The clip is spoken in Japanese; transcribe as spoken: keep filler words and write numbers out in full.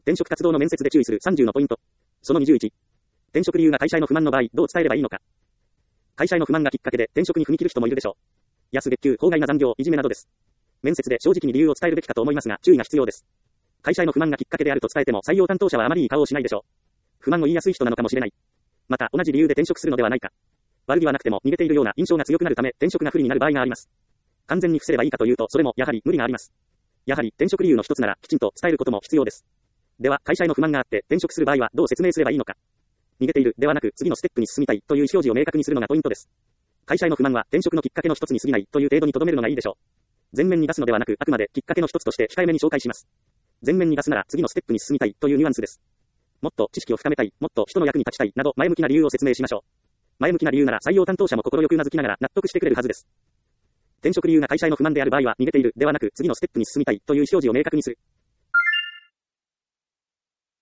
転職活動の面接で注意するさんじゅうのポイント。そのにじゅういち。転職理由が会社への不満の場合、どう伝えればいいのか。会社への不満がきっかけで転職に踏み切る人もいるでしょう。安月給、法外な残業、いじめなどです。面接で正直に理由を伝えるべきかと思いますが、注意が必要です。会社への不満がきっかけであると伝えても採用担当者はあまりいい顔をしないでしょう。不満を言いやすい人なのかもしれない。また、同じ理由で転職するのではないか。悪気はなくても逃げているような印象が強くなるため、転職が不利になる場合があります。完全に伏せればいいかというと、それもやはり無理があります。やはり転職理由の一つなら、きちんと伝えることも必要です。では、会社への不満があって転職する場合はどう説明すればいいのか。逃げているではなく、次のステップに進みたいという意思表示を明確にするのがポイントです。会社への不満は転職のきっかけの一つに過ぎないという程度に留めるのがいいでしょう。前面に出すのではなく、あくまできっかけの一つとして控えめに紹介します。前面に出すなら次のステップに進みたいというニュアンスです。もっと知識を深めたい、もっと人の役に立ちたいなど前向きな理由を説明しましょう。前向きな理由なら採用担当者も心よく頷きながら納得してくれるはずです。転職理由が会社への不満である場合は逃げているではなく、次のステップに進みたいという意思表示を明確にする。